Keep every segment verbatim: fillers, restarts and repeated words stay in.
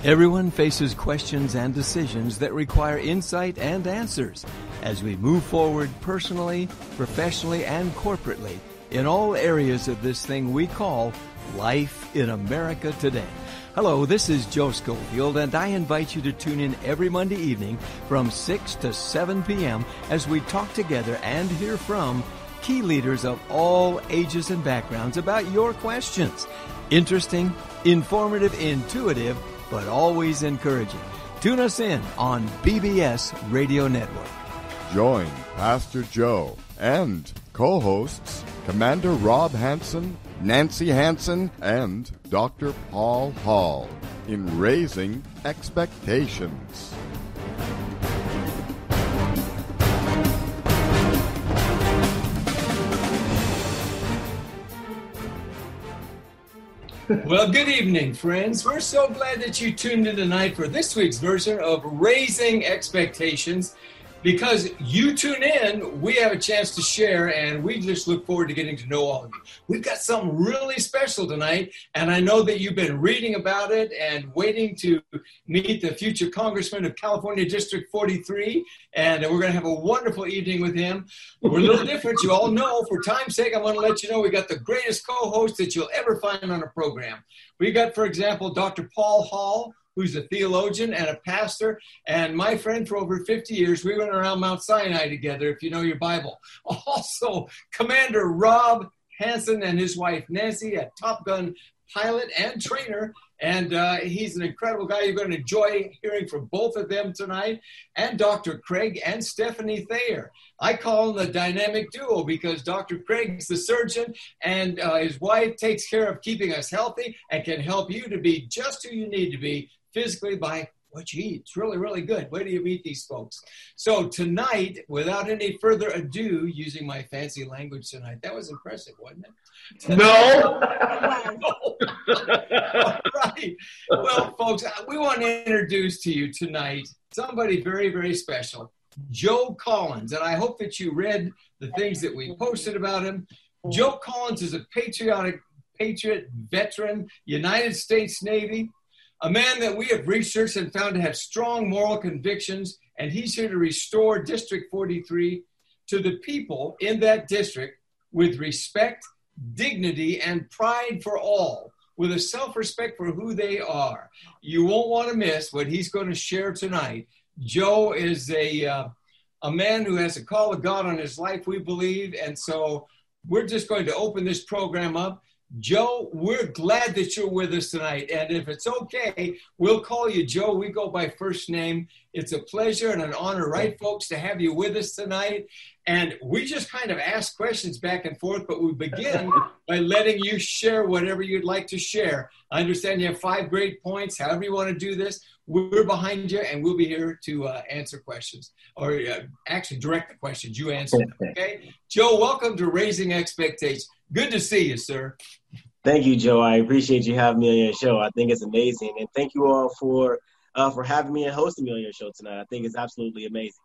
Everyone faces questions and decisions that require insight and answers as we move forward personally, professionally, and corporately in all areas of this thing we call life in America today. Hello, this is Joe Schofield, and I invite you to tune in every Monday evening from six to seven p.m. as we talk together and hear from key leaders of all ages and backgrounds about your questions. Interesting, informative, intuitive, but always encouraging. Tune us in on B B S Radio Network. Join Pastor Joe and co-hosts Commander Rob Hansen, Nancy Hansen, and Doctor Paul Hall in Raising Expectations. Well, good evening, friends. We're so glad that you tuned in tonight for this week's version of Raising Expectations. Because you tune in, we have a chance to share, and we just look forward to getting to know all of you. We've got something really special tonight, and I know that you've been reading about it and waiting to meet the future Congressman of California District forty-three, and we're going to have a wonderful evening with him. We're a little different. You all know, for time's sake, I'm going to let you know we got the greatest co-host that you'll ever find on a program. We got, for example, Doctor Paul Hall, who's a theologian and a pastor, and my friend for over fifty years. We went around Mount Sinai together, if you know your Bible. Also, Commander Rob Hansen and his wife, Nancy, a Top Gun pilot and trainer, and uh, he's an incredible guy. You're going to enjoy hearing from both of them tonight, and Doctor Craig and Stephanie Thayer. I call them the dynamic duo because Doctor Craig's the surgeon, and uh, his wife takes care of keeping us healthy and can help you to be just who you need to be physically by what you eat. It's really, really good. Where do you meet these folks? So tonight, without any further ado, using my fancy language tonight, that was impressive, wasn't it? Tonight, No. All right. Well, folks, we want to introduce to you tonight somebody very, very special, Joe Collins. And I hope that you read the things that we posted about him. Joe Collins is a patriotic, patriot, veteran, United States Navy, a man that we have researched and found to have strong moral convictions, and he's here to restore District forty-three to the people in that district with respect, dignity, and pride for all, with a self-respect for who they are. You won't want to miss what he's going to share tonight. Joe is a, uh, a man who has a call of God on his life, we believe, and so we're just going to open this program up. Joe, we're glad that you're with us tonight. And if it's okay, we'll call you Joe. We go by first name. It's a pleasure and an honor, right, folks, to have you with us tonight. And we just kind of ask questions back and forth, but we begin by letting you share whatever you'd like to share. I understand you have five great points. However you want to do this, we're behind you, and we'll be here to uh, answer questions, or uh, actually direct the questions. You answer them, okay? Joe, welcome to Raising Expectations. Good to see you, sir. Thank you, Joe. I appreciate you having me on your show. I think it's amazing. And thank you all for uh, for having me and hosting me on your show tonight. I think it's absolutely amazing.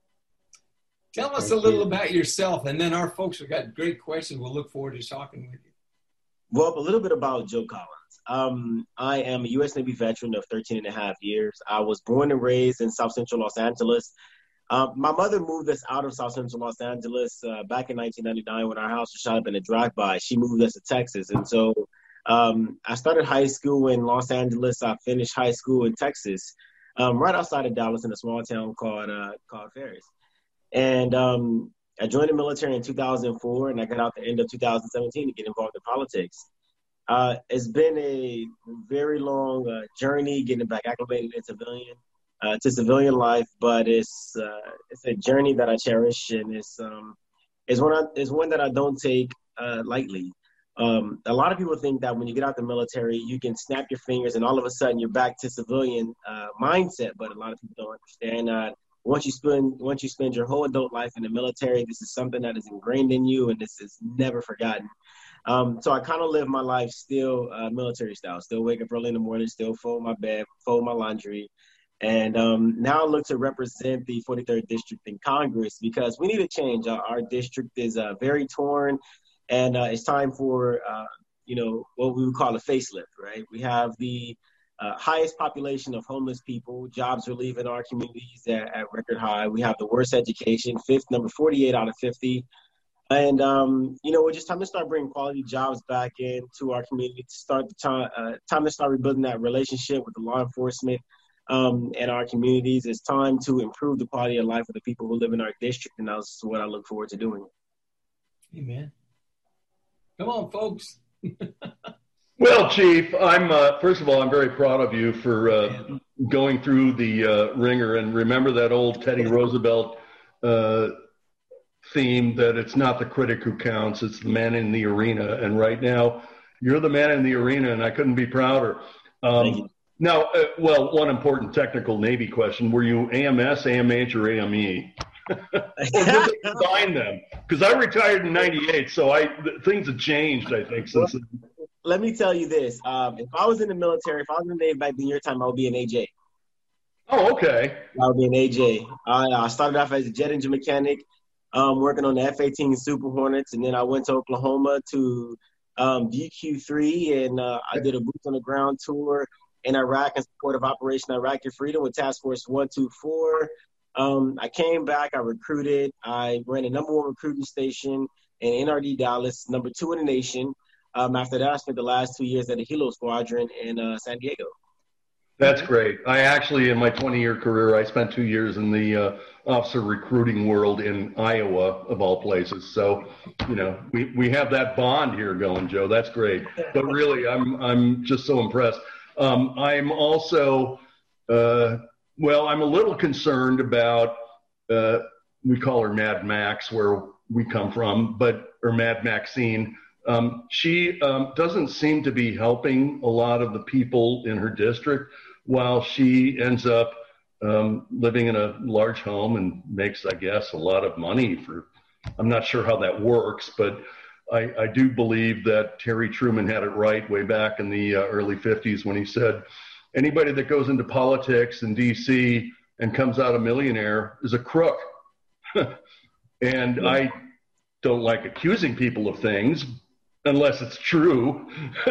Tell us Thank a little you. about yourself, and then our folks have got great questions. We'll look forward to talking with you. Well, a little bit about Joe Collins. Um, I am a U S Navy veteran of thirteen and a half years. I was born and raised in South Central Los Angeles. Uh, my mother moved us out of South Central Los Angeles uh, back in nineteen ninety-nine when our house was shot up in a drive-by. She moved us to Texas. And so um, I started high school in Los Angeles. I finished high school in Texas, um, right outside of Dallas in a small town called uh, called Ferris. And um, I joined the military in two thousand four, and I got out the end of two thousand seventeen to get involved in politics. Uh, it's been a very long uh, journey getting back acclimated in civilian. Uh, to civilian life, but it's uh, it's a journey that I cherish, and it's um it's one I, it's one that I don't take uh, lightly. Um, a lot of people think that when you get out the military, you can snap your fingers and all of a sudden you're back to civilian uh, mindset. But a lot of people don't understand that once you spend once you spend your whole adult life in the military, this is something that is ingrained in you, and this is never forgotten. Um, so I kind of live my life still uh, military style. Still wake up early in the morning, still fold my bed, fold my laundry. And um, now I look to represent the forty-third District in Congress because we need a change. Our, our district is uh, very torn, and uh, it's time for, uh, you know, what we would call a facelift, right? We have the uh, highest population of homeless people. Jobs are leaving our communities at, at record high. We have the worst education, fifth number forty-eight out of fifty. And, um, you know, we're just time to start bringing quality jobs back into our community, to start the time, uh, time to start rebuilding that relationship with the law enforcement um, and our communities. It's time to improve the quality of life of the people who live in our district, and that's what I look forward to doing. Amen. Come on, folks. Well, Chief, I'm uh, first of all, I'm very proud of you for uh, going through the uh, ringer. And remember that old Teddy Roosevelt uh, theme that it's not the critic who counts, it's the man in the arena. And right now, you're the man in the arena, and I couldn't be prouder. Um, now, uh, well, one important technical Navy question: were you A M S, A M H, or A M E? Or did they combine them? Because I retired in ninety-eight, so I th- things have changed, I think, since. Let me tell you this: um, if I was in the military, if I was in the Navy back in your time, I would be an A J. Oh, okay. I would be an A J. I, I started off as a jet engine mechanic, um, working on the F eighteen Super Hornets, and then I went to Oklahoma to um, D Q three, and uh, I did a boots on the ground tour in Iraq in support of Operation Iraqi Freedom with Task Force one two four. Um, I came back, I recruited, I ran a number one recruiting station in N R D Dallas, number two in the nation. Um, after that, I spent the last two years at the Hilo Squadron in uh, San Diego. That's great. I actually, in my twenty-year career, I spent two years in the uh, officer recruiting world in Iowa, of all places. So, you know, we, we have that bond here going, Joe. That's great. But really, I'm I'm just so impressed. Um, I'm also, uh, well, I'm a little concerned about, uh, we call her Mad Max, where we come from, but or Mad Maxine. Um, she um, doesn't seem to be helping a lot of the people in her district, while she ends up um, living in a large home and makes, I guess, a lot of money for, I'm not sure how that works, but I, I do believe that Harry Truman had it right way back in the uh, early fifties when he said, anybody that goes into politics in D C and comes out a millionaire is a crook. And yeah. I don't like accusing people of things unless it's true.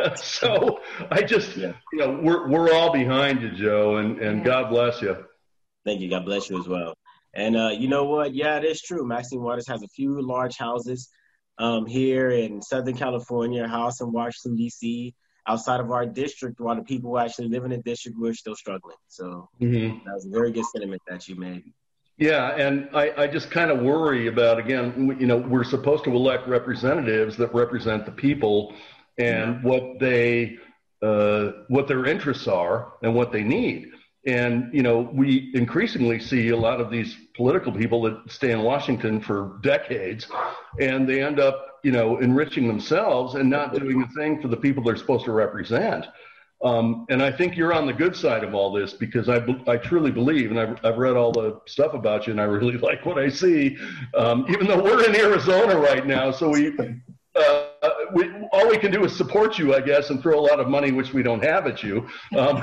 So I just, yeah. you know, we're we're all behind you, Joe, and, and God bless you. Thank you. God bless you as well. And uh, you know what? Yeah, it is true. Maxine Waters has a few large houses um, here in Southern California, a house in Washington, D C, outside of our district, while the people who actually live in the district, we're still struggling. So mm-hmm. That was a very good sentiment that you made. Yeah, and I, I just kind of worry about, again, you know, we're supposed to elect representatives that represent the people and yeah. what they, uh, what their interests are and what they need. And, you know, we increasingly see a lot of these political people that stay in Washington for decades, and they end up, you know, enriching themselves and not doing a thing for the people they're supposed to represent. Um, and I think you're on the good side of all this, because I, I truly believe, and I've, I've read all the stuff about you, and I really like what I see, um, even though we're in Arizona right now. So we, uh, we, all we can do is support you, I guess, and throw a lot of money, which we don't have at you. Um,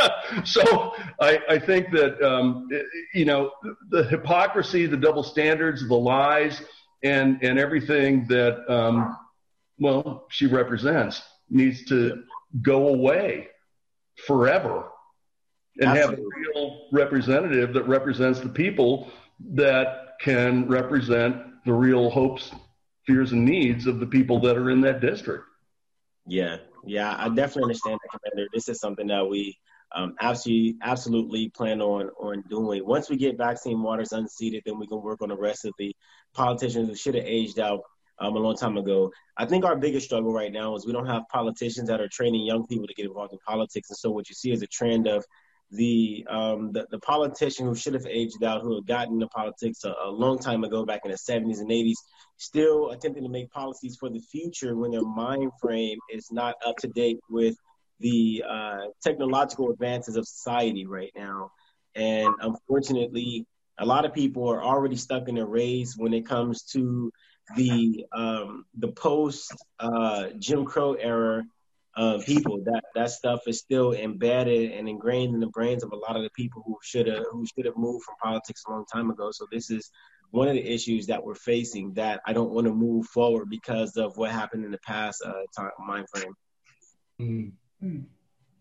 so I, I think that, um, you know, the hypocrisy, the double standards, the lies, and, and everything that, um, well, she represents needs to go away forever, and Absolutely. Have a real representative that represents the people, that can represent the real hopes, fears, and needs of the people that are in that district. Yeah, yeah, I definitely understand that, Commander. This is something that we um, absolutely, absolutely plan on on doing. Once we get Maxine Waters unseated, then we can work on the rest of the politicians who should have aged out Um, a long time ago. I think our biggest struggle right now is we don't have politicians that are training young people to get involved in politics. And so what you see is a trend of the um, the, the politician who should have aged out, who had gotten into politics a, a long time ago, back in the seventies and eighties, still attempting to make policies for the future when their mind frame is not up to date with the uh, technological advances of society right now. And unfortunately, a lot of people are already stuck in a race when it comes to the um, the post uh, Jim Crow era uh, people. That that stuff is still embedded and ingrained in the brains of a lot of the people who should have who should have moved from politics a long time ago. So this is one of the issues that we're facing, that I don't want to move forward because of what happened in the past uh, time mind frame. Mm-hmm.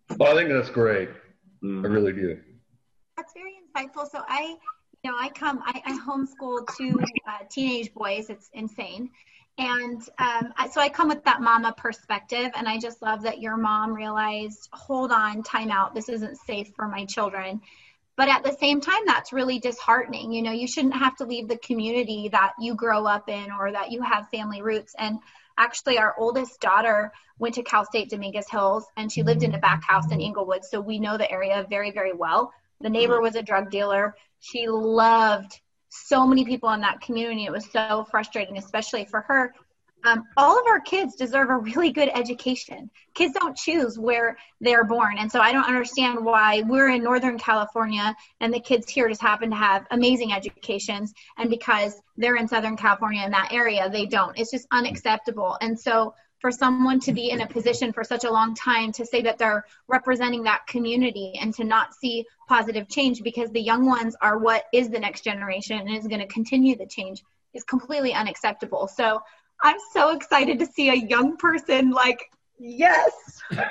Well, I think that's great. Mm-hmm. I really do. That's very insightful. So I, you know, I come, I, I homeschool two uh, teenage boys. It's insane. And um, I, so I come with that mama perspective, and I just love that your mom realized, hold on, time out. This isn't safe for my children. But at the same time, that's really disheartening. You know, you shouldn't have to leave the community that you grow up in or that you have family roots. And actually, our oldest daughter went to Cal State Dominguez Hills, and she lived in a back house in Inglewood. So we know the area very, very well. The neighbor was a drug dealer. She loved so many people in that community. It was so frustrating, especially for her. Um, all of our kids deserve a really good education. Kids don't choose where they're born. And so I don't understand why we're in Northern California and the kids here just happen to have amazing educations. And because they're in Southern California in that area, they don't. It's just unacceptable. And so for someone to be in a position for such a long time to say that they're representing that community and to not see positive change, because the young ones are what is the next generation and is going to continue the change, is completely unacceptable. So I'm so excited to see a young person like, yes. Thank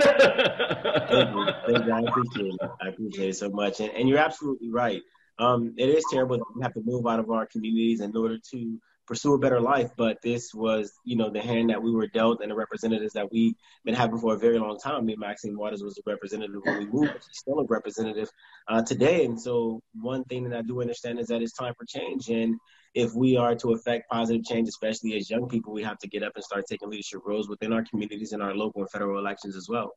you. Thank you. I appreciate it. I appreciate it so much. And, and you're absolutely right. Um, it is terrible that we have to move out of our communities in order to pursue a better life. But this was, you know, the hand that we were dealt and the representatives that we've been having for a very long time. I mean, Maxine Waters was a representative when we moved. She's still a representative uh, today. And so one thing that I do understand is that it's time for change. And if we are to affect positive change, especially as young people, we have to get up and start taking leadership roles within our communities and our local and federal elections as well.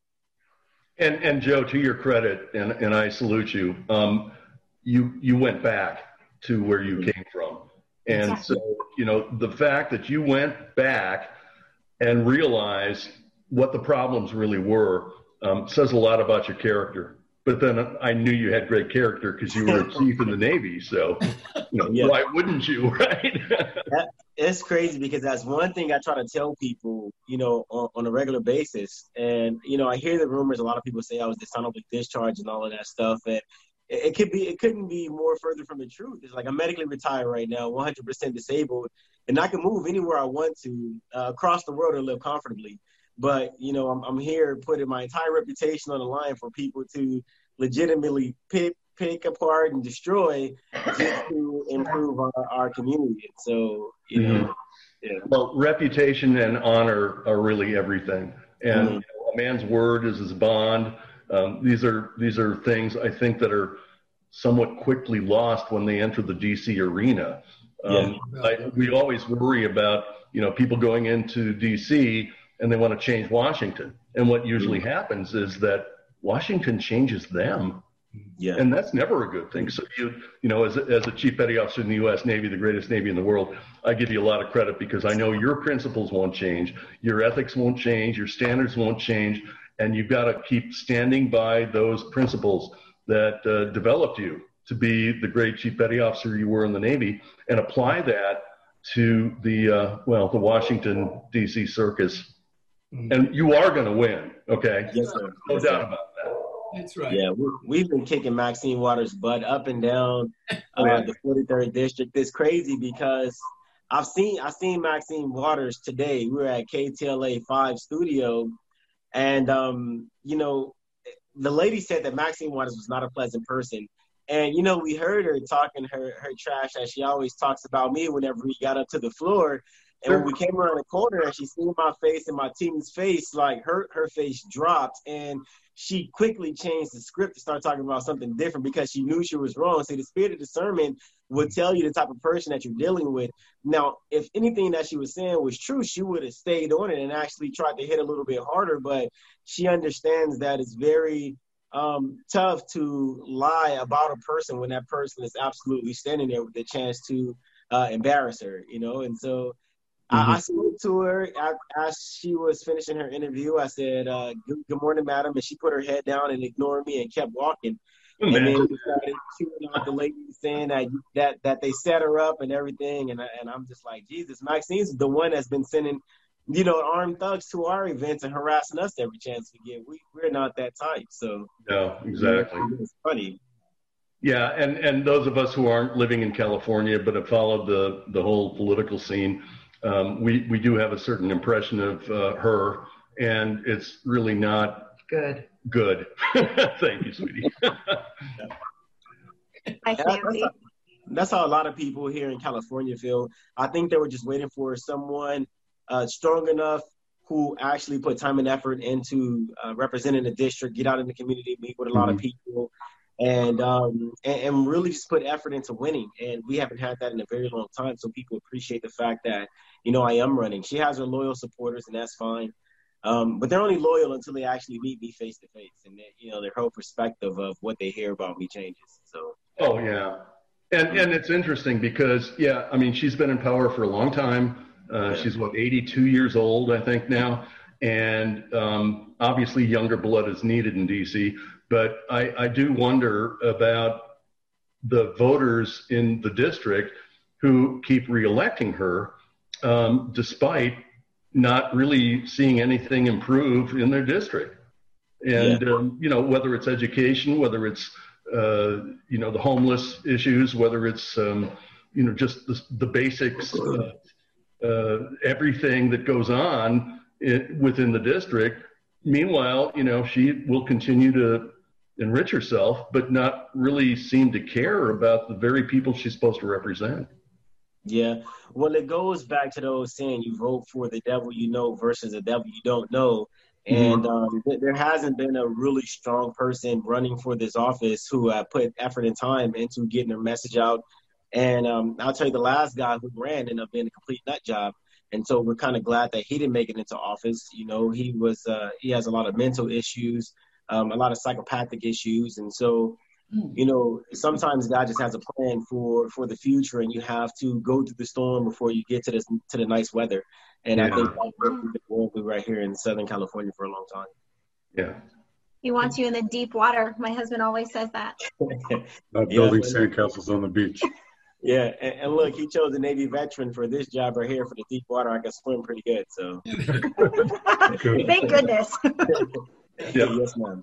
And, and Joe, to your credit, and, and I salute you, um, you, you went back to where you came from. And Exactly. so, you know, the fact that you went back and realized what the problems really were um, says a lot about your character. But then I knew you had great character because you were a chief in the Navy. So, you know, Yeah. why wouldn't you, right? That, it's crazy because that's one thing I try to tell people, you know, on, on a regular basis. And, you know, I hear the rumors. A lot of people say I was dishonorably discharged and all of that stuff. And it, it could be, it couldn't be more further from the truth. It's like I'm medically retired right now, one hundred percent disabled, and I can move anywhere I want to uh, across the world and live comfortably. But, you know, I'm, I'm here putting my entire reputation on the line for people to legitimately pick, pick apart and destroy just to improve our, our community. And so, you know, mm-hmm. yeah. Well, reputation and honor are really everything. And mm-hmm. you know, a man's word is his bond. Um, these are these are things I think that are somewhat quickly lost when they enter the D C arena. Um, yeah. I, we always worry about, you know, people going into D C and they want to change Washington. And what usually mm-hmm. happens is that Washington changes them. Yeah. And that's never a good thing. So, you you know, as a, as a chief petty officer in the U S Navy, the greatest Navy in the world, I give you a lot of credit because I know your principles won't change, your ethics won't change, your standards won't change, and you've got to keep standing by those principles that uh, developed you to be the great chief petty officer you were in the Navy, and apply that to the, uh, well, the Washington, D C circus. Mm-hmm. And you are going to win, okay? Yes, sir. No yes, doubt sir. about that. That's right. Yeah, we, we've been kicking Maxine Waters' butt up and down uh, the forty-third district. It's crazy because I've seen I've seen Maxine Waters today. We were at K T L A five studio, and um, you know, the lady said that Maxine Waters was not a pleasant person. And you know, we heard her talking her her trash as she always talks about me whenever we got up to the floor. And when we came around the corner and she seen my face and my team's face, like her her face dropped, and she quickly changed the script to start talking about something different because she knew she was wrong. See, the spirit of discernment would tell you the type of person that you're dealing with. Now, if anything that she was saying was true, she would have stayed on it and actually tried to hit a little bit harder. But she understands that it's very um, tough to lie about a person when that person is absolutely standing there with the chance to uh, embarrass her, you know? And so Mm-hmm. I, I spoke to her as she was finishing her interview. I said, uh, good, good morning, madam. And she put her head down and ignored me and kept walking. Oh, and then she started chewing out the lady saying that, that that they set her up and everything. And, I, and I'm just like, Jesus, Maxine's the one that's been sending, you know, armed thugs to our events and harassing us every chance we get. We, we're not that type. So, no, exactly. It's funny. Yeah, and, and those of us who aren't living in California but have followed the, the whole political scene, Um, we, we do have a certain impression of uh, her, and it's really not good. Good. Thank you, sweetie. Hi, Nancy. That's how a lot of people here in California feel. I think they were just waiting for someone uh, strong enough who actually put time and effort into uh, representing the district, get out in the community, meet with a lot mm-hmm. of people, and, um, and and really just put effort into winning. And we haven't had that in a very long time, so people appreciate the fact that, you know, I am running. She has her loyal supporters, and that's fine. Um, but they're only loyal until they actually meet me face to face, and they, you know, their whole perspective of what they hear about me changes. So. Oh yeah, and and it's interesting because yeah, I mean she's been in power for a long time. Uh, yeah. She's what eighty-two years old, I think now, and um, obviously younger blood is needed in D C. But I, I do wonder about the voters in the district who keep reelecting her, um, despite not really seeing anything improve in their district. And yeah. um, you know, whether it's education, whether it's uh, you know the homeless issues, whether it's um, you know just the, the basics. Uh, Uh, everything that goes on it, within the district. Meanwhile, you know, she will continue to enrich herself, but not really seem to care about the very people she's supposed to represent. Yeah. Well, it goes back to those saying you vote for the devil you know versus the devil you don't know. And mm-hmm. um, th- there hasn't been a really strong person running for this office who uh, put effort and time into getting their message out. And um, I'll tell you, the last guy who ran ended up being a complete nut job. And so we're kind of glad that he didn't make it into office. You know, he was uh, he has a lot of mental issues, um, a lot of psychopathic issues. And so, you know, sometimes God just has a plan for, for the future, and you have to go through the storm before you get to this to the nice weather. And yeah. I think that's what we've been going through right here in Southern California for a long time. Yeah. He wants you in the deep water. My husband always says that. Not building yeah. sandcastles on the beach. Yeah, and, and look, he chose a Navy veteran for this job right here for the deep water. I can swim pretty good, so. Thank goodness. Yeah. Yes, ma'am.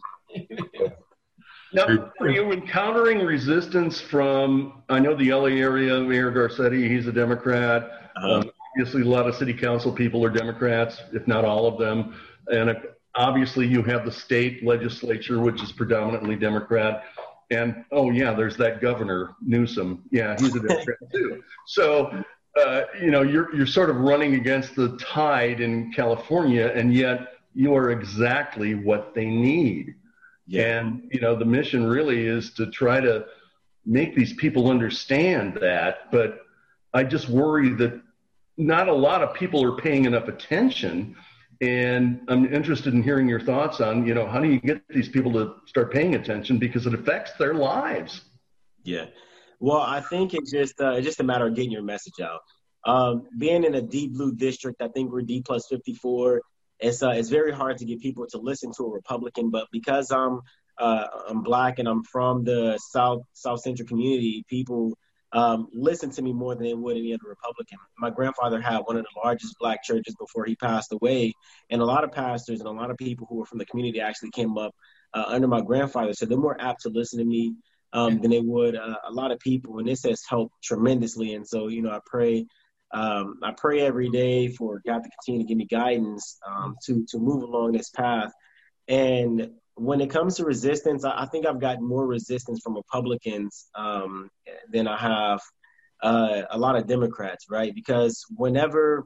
Now, are you encountering resistance from, I know the L A area, Mayor Garcetti, he's a Democrat. Uh-huh. Um, obviously, a lot of city council people are Democrats, if not all of them. And uh, obviously, you have the state legislature, which is predominantly Democrat. And, oh, yeah, there's that governor, Newsom. Yeah, he's a Democrat, too. So, uh, you know, you're you're sort of running against the tide in California, and yet you are exactly what they need. Yeah. And, you know, the mission really is to try to make these people understand that. But I just worry that not a lot of people are paying enough attention. And I'm interested in hearing your thoughts on, you know, how do you get these people to start paying attention, because it affects their lives? Yeah. Well, I think it's just uh, it's just a matter of getting your message out. Um, being in a deep blue district, I think we're D plus fifty-four. It's uh, it's very hard to get people to listen to a Republican, but because I'm uh, I'm black and I'm from the South South Central community, people um, listen to me more than they would any other Republican. My grandfather had one of the largest black churches before he passed away, and a lot of pastors and a lot of people who were from the community actually came up uh, under my grandfather, so they're more apt to listen to me um, than they would uh, a lot of people, and this has helped tremendously. And so, you know, I pray. Um, I pray every day for God to continue to give me guidance um, to to move along this path. And when it comes to resistance, I, I think I've gotten more resistance from Republicans um, than I have uh, a lot of Democrats, right? Because whenever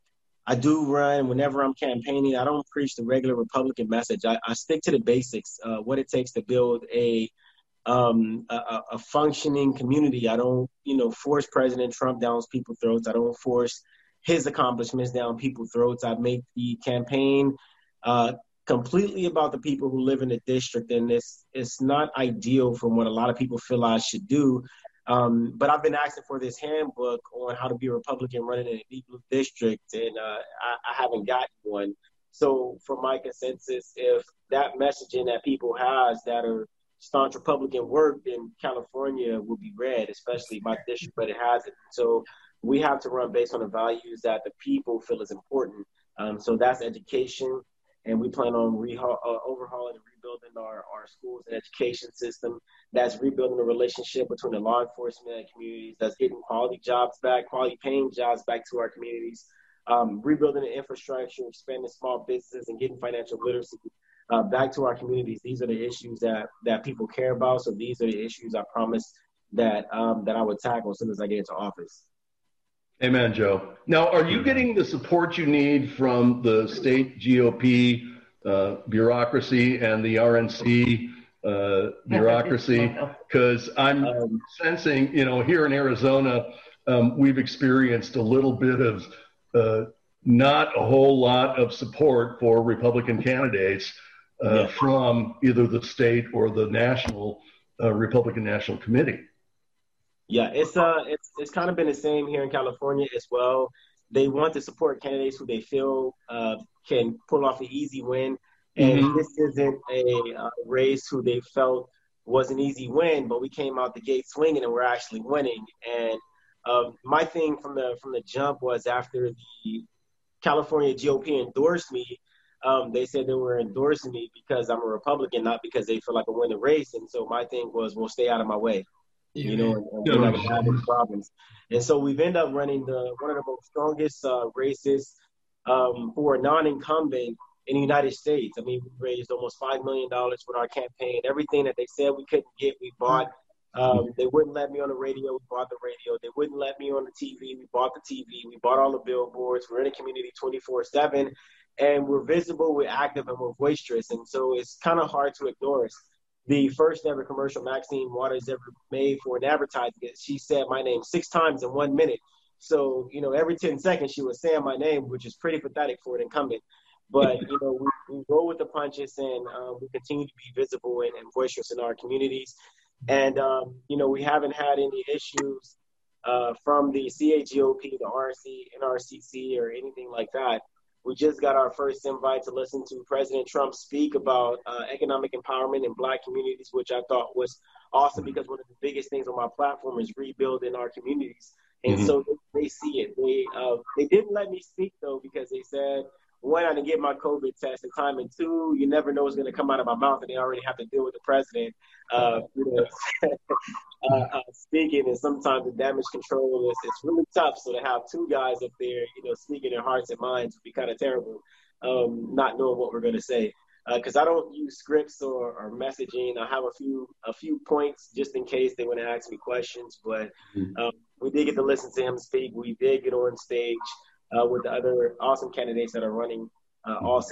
I do run, whenever I'm campaigning, I don't preach the regular Republican message. I, I stick to the basics, uh, what it takes to build a Um, a, a functioning community. I don't, you know, force President Trump down people's throats. I don't force his accomplishments down people's throats. I make the campaign uh, completely about the people who live in the district, and it's it's not ideal from what a lot of people feel I should do. Um, but I've been asking for this handbook on how to be a Republican running in a deep blue district, and uh, I, I haven't gotten one. So for my consensus, if that messaging that people has that are staunch Republican work, then California will be red, especially my district, but it hasn't. So we have to run based on the values that the people feel is important. Um, so that's education, and we plan on reha- uh, overhauling and rebuilding our, our schools and education system. That's rebuilding the relationship between the law enforcement and communities. That's getting quality jobs back, quality paying jobs back to our communities. Um, rebuilding the infrastructure, expanding small businesses, and getting financial literacy uh, back to our communities. These are the issues that, that people care about. So these are the issues I promised that um, that I would tackle as soon as I get into office. Amen, Joe. Now, are you getting the support you need from the state G O P uh, bureaucracy and the R N C uh, bureaucracy? Because I'm um, sensing, you know, here in Arizona, um, we've experienced a little bit of uh, not a whole lot of support for Republican candidates uh, yeah. from either the state or the national uh, Republican National Committee. Yeah, it's uh, it's it's kind of been the same here in California as well. They want to support candidates who they feel uh, can pull off an easy win, and mm-hmm. this isn't a uh, race who they felt was an easy win, but we came out the gate swinging and we're actually winning. And um, my thing from the from the jump was after the California G O P endorsed me, um, they said they were endorsing me because I'm a Republican, not because they feel like I win the race. And so my thing was, well, stay out of my way. You know, and, and we're not going to have any problems. And so we've ended up running the one of the most strongest uh, races um, for a non-incumbent in the United States. I mean, we raised almost five million dollars with our campaign. Everything that they said we couldn't get, we bought. Um, they wouldn't let me on the radio. We bought the radio. They wouldn't let me on the T V. We bought the T V. We bought all the billboards. We're in the community twenty-four seven, and we're visible, we're active, and we're boisterous. And so it's kind of hard to ignore us. The first ever commercial Maxine Waters ever made for an advertising, she said my name six times in one minute. So, you know, every ten seconds she was saying my name, which is pretty pathetic for an incumbent. But, you know, we, we roll with the punches, and um, we continue to be visible and, and boisterous in our communities. And, um, you know, we haven't had any issues uh, from the C A G O P, the R N C, N R C C, or anything like that. We just got our first invite to listen to President Trump speak about uh, economic empowerment in Black communities, which I thought was awesome because one of the biggest things on my platform is rebuilding our communities. And mm-hmm. so they, they see it. They uh, they didn't let me speak, though, because they said, one, I didn't get my COVID test in time, and two, you never know what's going to come out of my mouth, and they already have to deal with the president uh, you know, uh, uh, speaking, and sometimes the damage control is it's really tough. So to have two guys up there, you know, speaking their hearts and minds would be kind of terrible, um, not knowing what we're going to say. Because uh, I don't use scripts or, or messaging. I have a few a few points just in case they want to ask me questions, but um, we did get to listen to him speak. We did get on stage Uh, with the other awesome candidates that are running uh, also.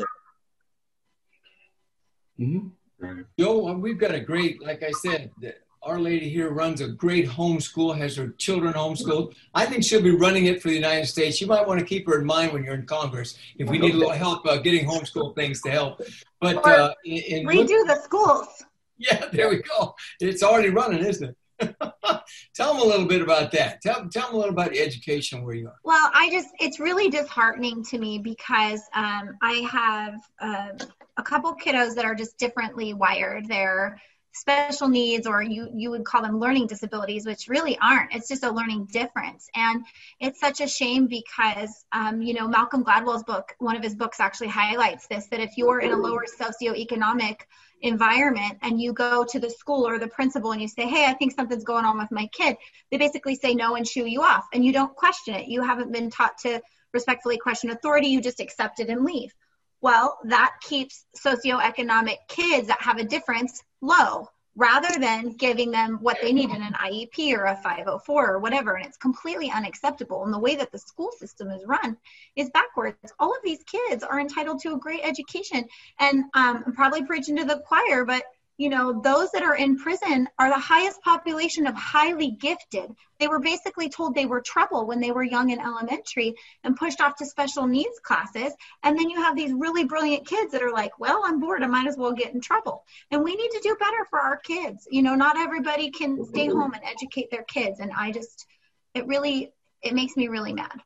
Mm-hmm. Right. Joe, we've got a great, like I said, Our Lady here runs a great homeschool, has her children homeschooled. I think she'll be running it for the United States. You might want to keep her in mind when you're in Congress if we need a little help uh, getting homeschool things to help. But uh, in, in redo the schools. Yeah, there we go. It's already running, isn't it? Tell them a little bit about that. Tell, tell them a little about the education where you are. Well, I just, it's really disheartening to me because um, I have uh, a couple kiddos that are just differently wired. They're special needs, or you, you would call them learning disabilities, which really aren't. It's just a learning difference. And it's such a shame because, um, you know, Malcolm Gladwell's book, one of his books actually highlights this, that if you're in a lower socioeconomic environment and you go to the school or the principal and you say, hey, I think something's going on with my kid, they basically say no and shoo you off, and you don't question it. You haven't been taught to respectfully question authority. You just accept it and leave. Well, that keeps socioeconomic kids that have a difference low, rather than giving them what they need in an I E P or a five oh four or whatever. And it's completely unacceptable. And the way that the school system is run is backwards. All of these kids are entitled to a great education. And um, I'm probably preaching to the choir, but you know, those that are in prison are the highest population of highly gifted. They were basically told they were trouble when they were young in elementary and pushed off to special needs classes. And then you have these really brilliant kids that are like, well, I'm bored, I might as well get in trouble. And we need to do better for our kids. You know, not everybody can stay home and educate their kids. And I just, it really, it makes me really mad.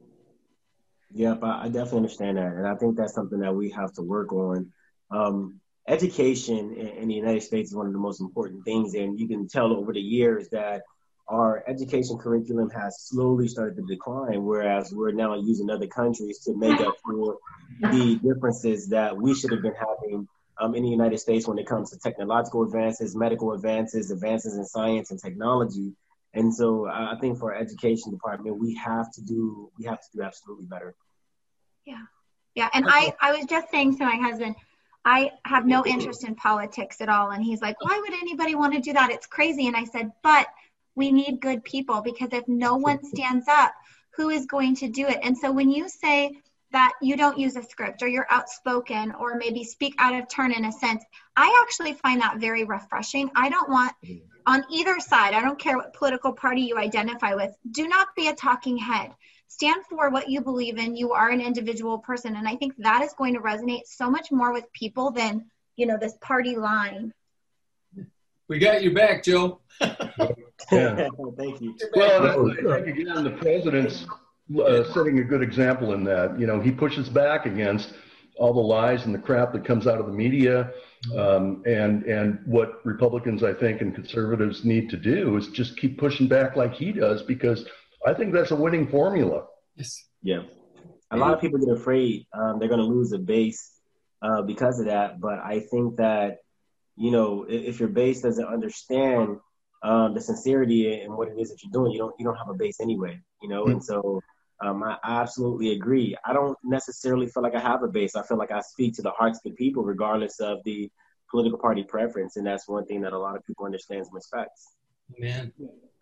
Yep, I definitely understand that. And I think that's something that we have to work on. Um, Education in the United States is one of the most important things, and you can tell over the years that our education curriculum has slowly started to decline, whereas we're now using other countries to make up for the differences that we should have been having um, in the United States when it comes to technological advances, medical advances, advances in science and technology. And so I think for our education department, we have to do we have to do absolutely better. Yeah, yeah. And I, I was just saying to my husband, I have no interest in politics at all. And he's like, why would anybody want to do that? It's crazy. And I said, but we need good people, because if no one stands up, who is going to do it? And so when you say that you don't use a script, or you're outspoken, or maybe speak out of turn in a sense, I actually find that very refreshing. I don't want, on either side, I don't care what political party you identify with, do not be a talking head. Stand for what you believe in. You are an individual person. And I think that is going to resonate so much more with people than, you know, this party line. We got your back, Joe. Yeah. Thank you. Well, I think, again, the president's uh, setting a good example in that. You know, he pushes back against all the lies and the crap that comes out of the media. Um, and, and what Republicans, I think, and conservatives need to do is just keep pushing back like he does, because I think that's a winning formula. Yes. Yeah. A lot of people get afraid um, they're going to lose a base uh, because of that. But I think that, you know, if, if your base doesn't understand um, the sincerity and what it is that you're doing, you don't you don't have a base anyway, you know. Mm-hmm. And so um, I, I absolutely agree. I don't necessarily feel like I have a base. I feel like I speak to the hearts of the people, regardless of the political party preference. And that's one thing that a lot of people understands and respects. Man.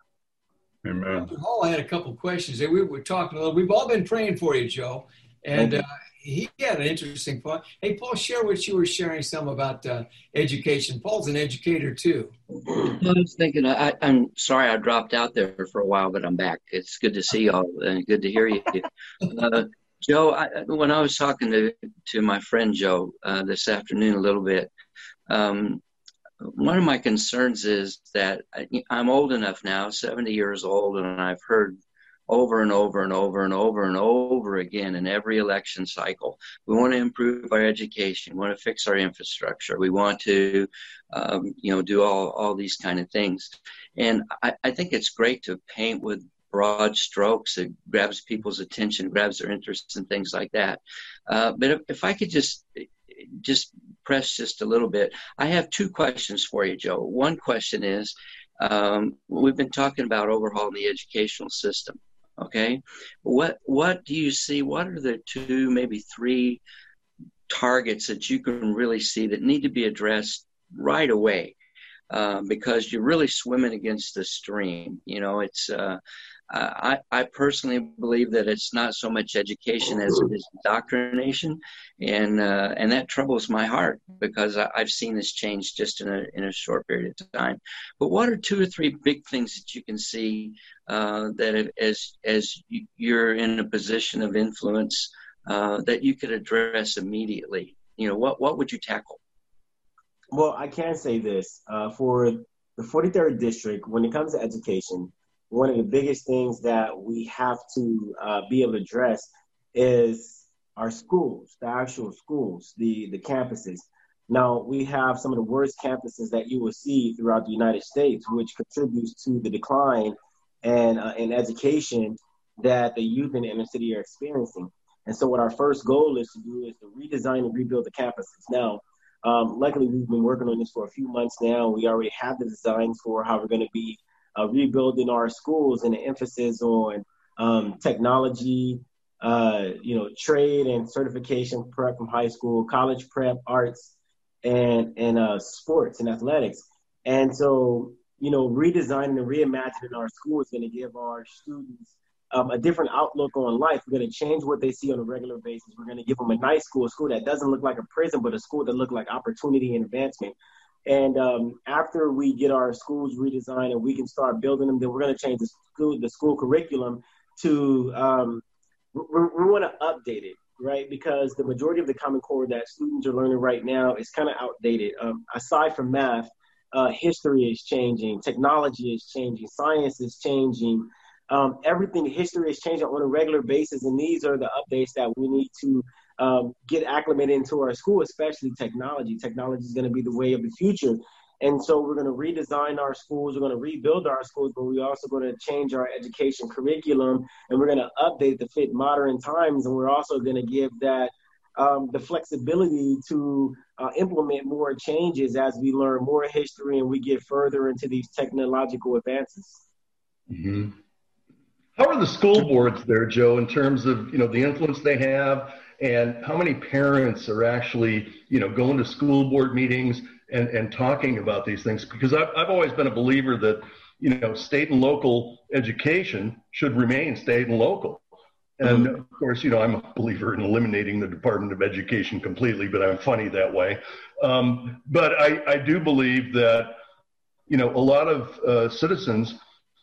Amen. Doctor Hall had a couple of questions that we were talking a little. We've all been praying for you, Joe, and uh, he had an interesting point. Hey, Paul, share what you were sharing some about uh, education. Paul's an educator too. I was thinking. I, I'm sorry I dropped out there for a while, but I'm back. It's good to see y'all and good to hear you. Uh, Joe, I, when I was talking to to my friend Joe uh, this afternoon a little bit. Um, One of my concerns is that I, I'm old enough now, seventy years old, and I've heard over and over and over and over and over again in every election cycle, we want to improve our education, we want to fix our infrastructure, we want to, um, you know, do all, all these kind of things. And I, I think it's great to paint with broad strokes. It grabs people's attention, grabs their interest and things like that. Uh, but if, if I could just just press just a little bit. I have two questions for you, Joe. One question is, um, we've been talking about overhauling the educational system, okay? What what do you see, what are the two, maybe three targets that you can really see that need to be addressed right away? Uh, because you're really swimming against the stream. You know, it's, uh, I, I personally believe that it's not so much education as it is indoctrination. And, uh, and that troubles my heart because I, I've seen this change just in a, in a short period of time. But what are two or three big things that you can see, uh, that as, as you're in a position of influence, uh, that you could address immediately? You know, what, what would you tackle? Well, I can say this. Uh, for the forty-third District, when it comes to education, one of the biggest things that we have to uh, be able to address is our schools, the actual schools, the, the campuses. Now, we have some of the worst campuses that you will see throughout the United States, which contributes to the decline and uh, in education that the youth in the inner city are experiencing. And so what our first goal is to do is to redesign and rebuild the campuses. Now, Um, luckily, we've been working on this for a few months now. We already have the designs for how we're going to be uh, rebuilding our schools, and the emphasis on um, technology, uh, you know, trade and certification prep from high school, college prep, arts, and and uh, sports and athletics. And so, you know, redesigning and reimagining our school is going to give our students Um, a different outlook on life. We're going to change what they see on a regular basis. We're going to give them a nice school, a school that doesn't look like a prison, but a school that looks like opportunity and advancement. And um, after we get our schools redesigned and we can start building them, then we're going to change the school, the school curriculum to, um, we, we want to update it, right? Because the majority of the Common Core that students are learning right now is kind of outdated. Um, aside from math, uh, history is changing, technology is changing, science is changing. Um, everything, history is changing on a regular basis, and these are the updates that we need to um, get acclimated into our school, especially technology. Technology is going to be the way of the future. And so we're going to redesign our schools, we're going to rebuild our schools, but we're also going to change our education curriculum, and we're going to update to fit modern times, and we're also going to give that um, the flexibility to uh, implement more changes as we learn more history and we get further into these technological advances. Mm-hmm. How are the school boards there, Joe, in terms of, you know, the influence they have, and how many parents are actually, you know, going to school board meetings and, and talking about these things? Because I've, I've always been a believer that, you know, state and local education should remain state and local. And of course, you know, I'm a believer in eliminating the Department of Education completely, but I'm funny that way. Um, but I, I do believe that, you know, a lot of uh, citizens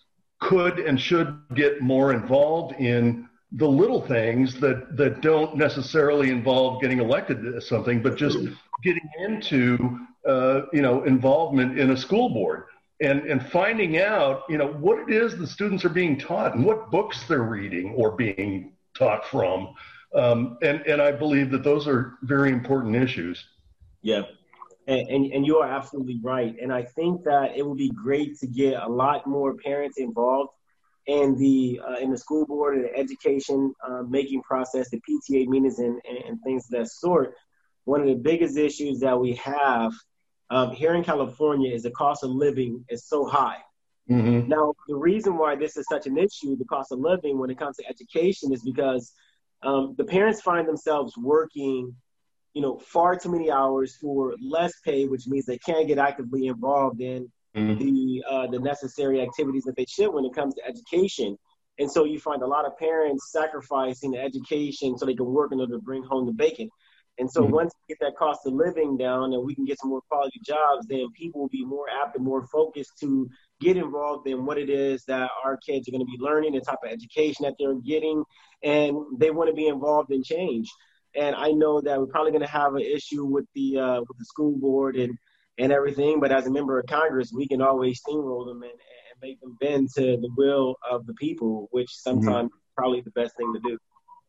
could and should get more involved in the little things that, that don't necessarily involve getting elected to something, but just getting into, uh, you know, involvement in a school board and, and finding out, you know, what it is the students are being taught and what books they're reading or being taught from. Um, and, and I believe that those are very important issues. Yeah. And, and, and you are absolutely right. And I think that it would be great to get a lot more parents involved in the uh, in the school board and the education uh, making process, the P T A meetings and, and, and things of that sort. One of the biggest issues that we have um, here in California is the cost of living is so high. Mm-hmm. Now, the reason why this is such an issue, the cost of living when it comes to education, is because um, the parents find themselves working you know, far too many hours for less pay, which means they can't get actively involved in mm-hmm. the uh, the necessary activities that they should when it comes to education. And so you find a lot of parents sacrificing the education so they can work in order to bring home the bacon. And so mm-hmm. once we get that cost of living down and we can get some more quality jobs, then people will be more apt and more focused to get involved in what it is that our kids are going to be learning, the type of education that they're getting, and they want to be involved in change. And I know that we're probably going to have an issue with the uh, with the school board and, and everything. But as a member of Congress, we can always steamroll them and, and make them bend to the will of the people, which sometimes mm-hmm. is probably the best thing to do.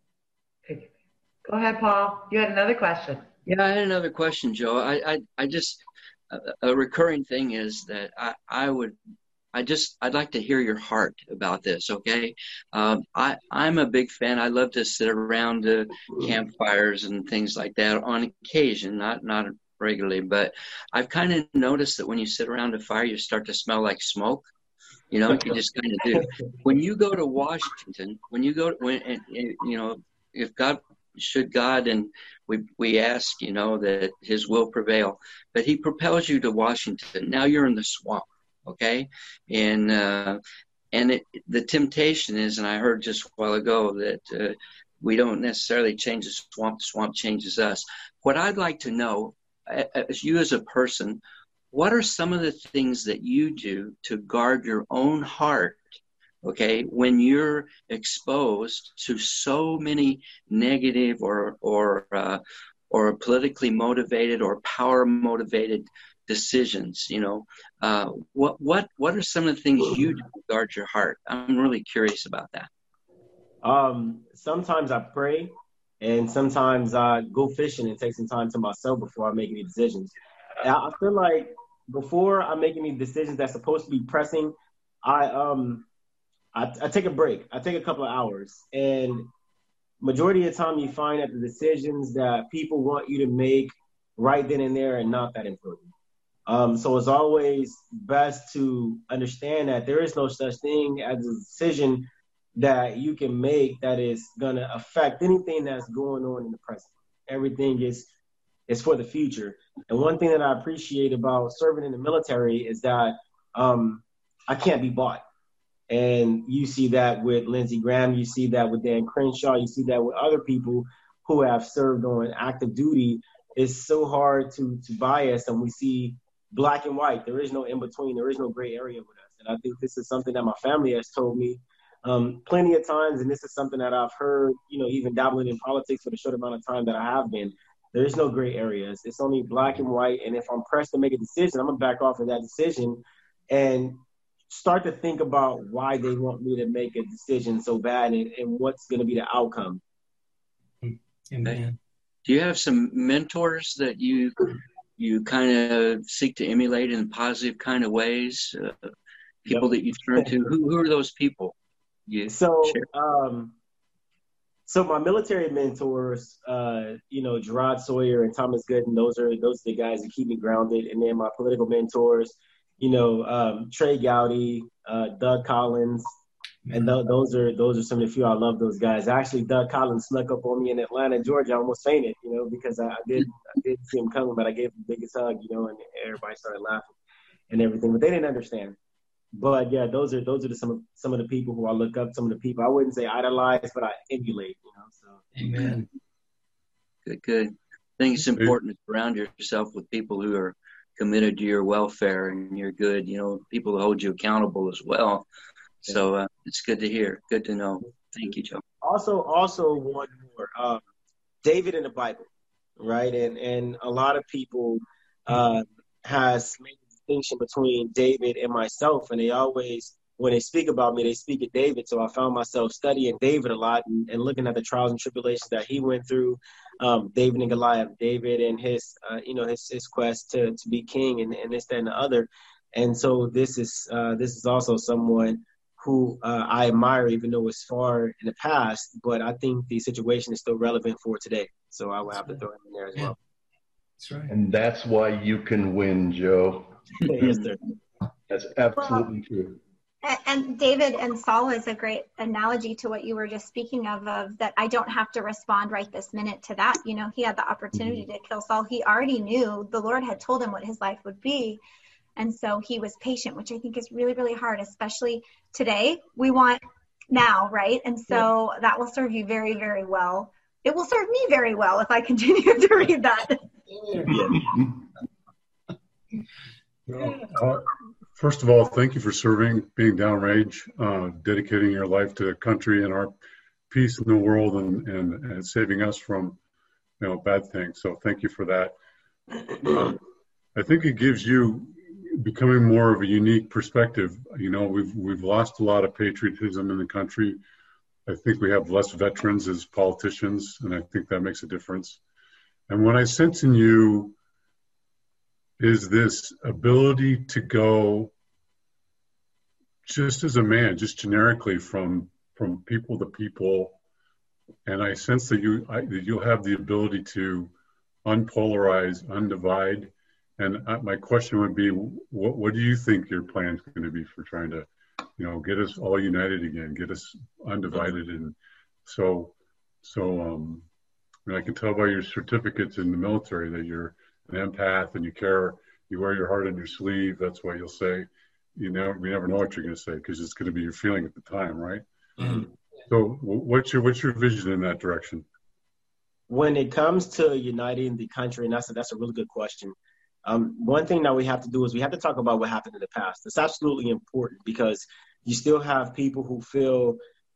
Okay. Go ahead, Paul. You had another question. Yeah, I had another question, Joe. I I, I just a, a recurring thing is that I, I would. I just, I'd like to hear your heart about this, okay? Um, I, I'm a big fan. I love to sit around uh, campfires and things like that on occasion, not not regularly. But I've kind of noticed that when you sit around a fire, you start to smell like smoke. You know, you just kind of do. When you go to Washington, when you go, when and, and, you know, if God, should God, and we we ask, you know, that His will prevail, but He propels you to Washington. Now you're in the swamp. Okay, and uh, and it, the temptation is, and I heard just a while ago that uh, we don't necessarily change the swamp; the swamp changes us. What I'd like to know, as you as a person, what are some of the things that you do to guard your own heart? Okay, when you're exposed to so many negative or or uh, or politically motivated or power motivated decisions, you know, uh, what what what are some of the things you do to guard your heart? I'm really curious about that. Um, sometimes I pray, and sometimes I go fishing and take some time to myself before I make any decisions. And I feel like before I make any decisions that's supposed to be pressing, I um I, I take a break. I take a couple of hours, and majority of the time you find that the decisions that people want you to make right then and there are not that important. Um, so it's always best to understand that there is no such thing as a decision that you can make that is going to affect anything that's going on in the present. Everything is is for the future. And one thing that I appreciate about serving in the military is that um, I can't be bought. And you see that with Lindsey Graham, you see that with Dan Crenshaw, you see that with other people who have served on active duty. It's so hard to to buy us, and we see black and white. There is no in between. There is no gray area with us. And I think this is something that my family has told me um, plenty of times. And this is something that I've heard, you know, even dabbling in politics for the short amount of time that I have been. There is no gray areas. It's only black and white. And if I'm pressed to make a decision, I'm going to back off of that decision and start to think about why they want me to make a decision so bad and, and what's going to be the outcome. Amen. Do you have some mentors that you you kind of seek to emulate in positive kind of ways? Uh, people yep. that you turn to. Who, who are those people? You so, um, so my military mentors, uh, you know, Gerard Sawyer and Thomas Gooden. Those are those are the guys that keep me grounded. And then my political mentors, you know, um, Trey Gowdy, uh, Doug Collins, And th- those are those are some of the few. I love those guys. Actually, Doug Collins snuck up on me in Atlanta, Georgia. I almost fainted, you know, because I, I did I did see him coming, but I gave him the biggest hug, you know, and everybody started laughing and everything. But they didn't understand. But yeah, those are those are the, some of some of the people who I look up. Some of the people I wouldn't say idolize, but I emulate, you know. So Amen. Good, good. I think it's important to surround yourself with people who are committed to your welfare and your good, you know, people who hold you accountable as well. So uh, it's good to hear. Good to know. Thank you, Joe. Also, also one more. Um, David in the Bible, right? And and a lot of people uh, has made a distinction between David and myself, and they always, when they speak about me, they speak of David. So I found myself studying David a lot and, and looking at the trials and tribulations that he went through. Um, David and Goliath, David and his, uh, you know, his his quest to to be king, and, and this, that, and the other. And so this is uh, this is also someone who uh, I admire, even though it's far in the past, but I think the situation is still relevant for today. So I will have to throw him in there as well. That's right. And that's why you can win, Joe. Yes, sir. That's absolutely well, true. And David and Saul is a great analogy to what you were just speaking of, of that I don't have to respond right this minute to that. You know, he had the opportunity mm-hmm. to kill Saul. He already knew the Lord had told him what his life would be. And so he was patient, which I think is really, really hard, especially today. We want now, right? And so yeah. that will serve you very, very well. It will serve me very well if I continue to read that. Well, uh, first of all, thank you for serving, being downrange, uh, dedicating your life to the country and our peace in the world, and, and, and saving us from, you know, bad things. So thank you for that. Uh, I think it gives you becoming more of a unique perspective. You know, we've we've lost a lot of patriotism in the country. I think we have less veterans as politicians, and I think that makes a difference. And what I sense in you is this ability to go just as a man, just generically from from people to people. And I sense that you I, that you'll have the ability to unpolarize, undivide. And my question would be, what, what do you think your plan is going to be for trying to, you know, get us all united again, get us undivided? And so, so um, I mean, I can tell by your certificates in the military that you're an empath and you care, you wear your heart on your sleeve. That's why you'll say, you never, you never know what you're going to say because it's going to be your feeling at the time, right? Mm-hmm. So, what's your what's your vision in that direction? When it comes to uniting the country, and that's a, that's a really good question. Um, one thing that we have to do is we have to talk about what happened in the past. It's absolutely important because you still have people who feel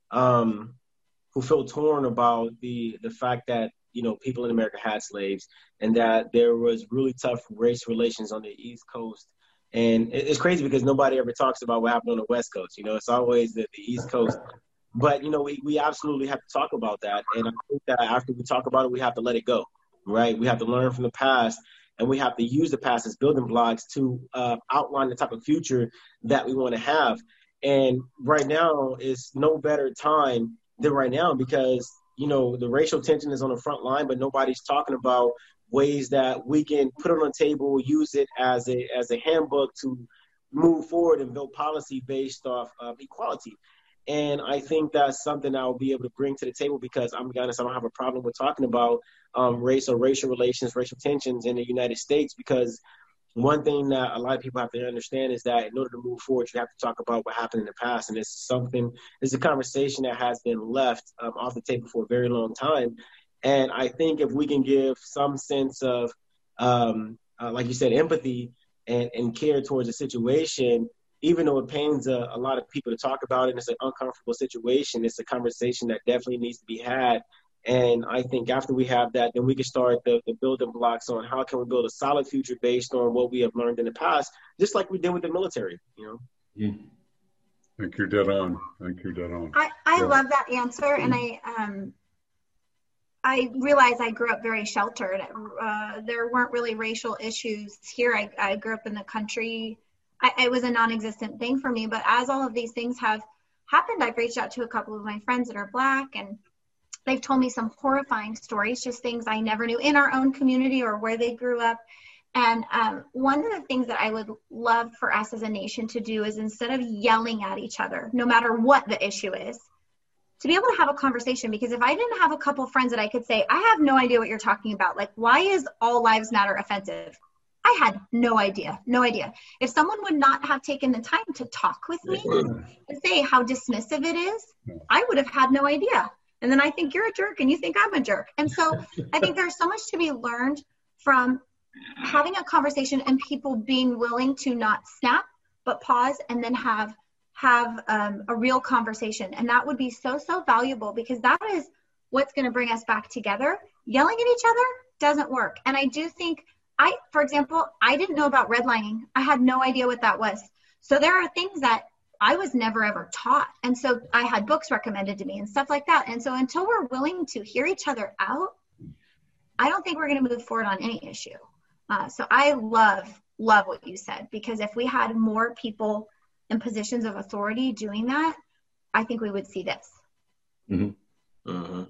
um, who feel torn about the the fact that, you know, people in America had slaves and that there was really tough race relations on the East Coast. And it's crazy because nobody ever talks about what happened on the West Coast. You know, it's always the, the East Coast. But, you know, we, we absolutely have to talk about that. And I think that after we talk about it, we have to let it go, right? We have to learn from the past. And we have to use the past as building blocks to uh, outline the type of future that we want to have. And right now is no better time than right now because, you know, the racial tension is on the front line, but nobody's talking about ways that we can put it on the table, use it as a as a handbook to move forward and build policy based off of equality. And I think that's something I'll be able to bring to the table because I'm honest, I don't have a problem with talking about um, race or racial relations, racial tensions in the United States, because one thing that a lot of people have to understand is that in order to move forward, you have to talk about what happened in the past. And it's something, it's a conversation that has been left um, off the table for a very long time. And I think if we can give some sense of, um, uh, like you said, empathy and, and care towards a situation, even though it pains a, a lot of people to talk about it, and it's an uncomfortable situation, it's a conversation that definitely needs to be had. And I think after we have that, then we can start the, the building blocks on how can we build a solid future based on what we have learned in the past, just like we did with the military, you know? Yeah. I think you're dead on. I think you're dead on. I, I yeah. love that answer. And I, um, I realize I grew up very sheltered. Uh, there weren't really racial issues here. I, I grew up in the country. I, it was a non-existent thing for me. But as all of these things have happened, I've reached out to a couple of my friends that are Black, and they've told me some horrifying stories, just things I never knew in our own community or where they grew up. And um, one of the things that I would love for us as a nation to do is, instead of yelling at each other, no matter what the issue is, to be able to have a conversation. Because if I didn't have a couple friends that I could say, I have no idea what you're talking about. Like, why is all lives matter offensive? I had no idea, no idea. If someone would not have taken the time to talk with me and say how dismissive it is, I would have had no idea. And then I think you're a jerk and you think I'm a jerk. And so I think there's so much to be learned from having a conversation and people being willing to not snap, but pause and then have have um, a real conversation. And that would be so, so valuable, because that is what's going to bring us back together. Yelling at each other doesn't work. And I do think I, for example, I didn't know about redlining. I had no idea what that was. So there are things that I was never ever taught. And so I had books recommended to me and stuff like that. And so until we're willing to hear each other out, I don't think we're going to move forward on any issue. Uh, so I love, love what you said, because if we had more people in positions of authority doing that, I think we would see this. Mm-hmm. Mm-hmm.